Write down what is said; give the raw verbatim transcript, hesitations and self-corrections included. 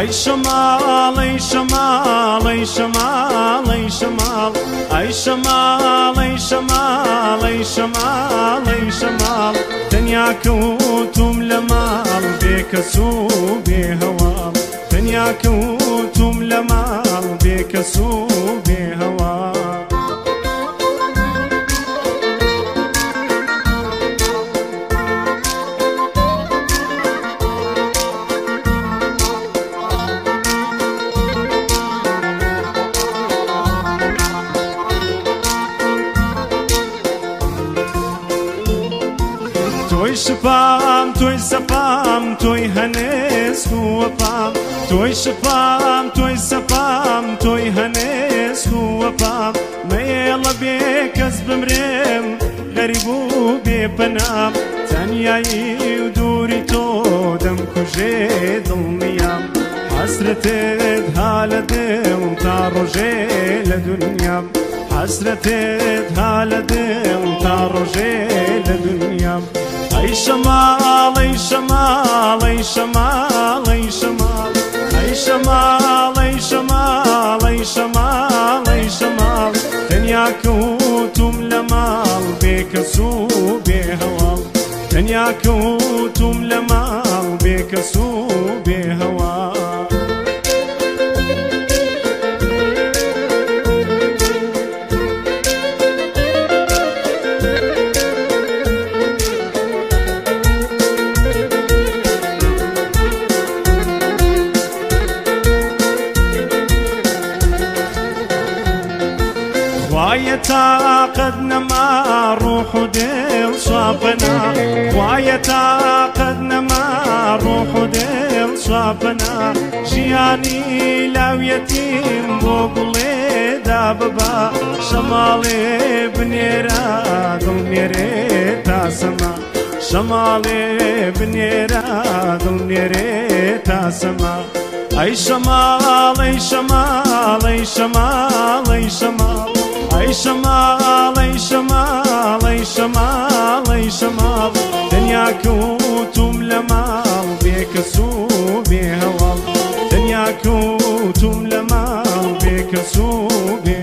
أي شمال أي شمال أي شمال أي شمال أي شمال أي شمال أي شمال أي شمال دنيا كوتم لمال بكسو بهوال دنيا كوتم لمال بكسو بهوال توي شفام توي سفام توي هنس هو فام توي شفام توي سفام توي هنس هو فام ما يلا بيك أزب مريم غريب وبيبنام تانياي ودوري تودم كوجي ظلميام حسرة هالدم تاروجي لدنيام حسرة هالدم تاروجي لدنيام أي شمال أي شمال أي شمال أي شمال أي شمال أي شمال أي شمال أي شمال دنيا كوتم لمال بكسو بهوال دنيا كوتم لمال بكسو بهوال خوايا تعقدنا مع روح وديل صافنا خوايا تعقدنا مع روح وديل صافنا جياني لو يتيم بوقلي داببا شمالي بنيرا دلنيري تاسما شمالي بنيرا دلنيري تاسما أي شمال أي شمال أي شمال أي شمال أي شمال أي شمال أي شمال أي شمال دنيا كوتم لمال بكسو بهوال دنيا كوتم لمال بكسو بهوال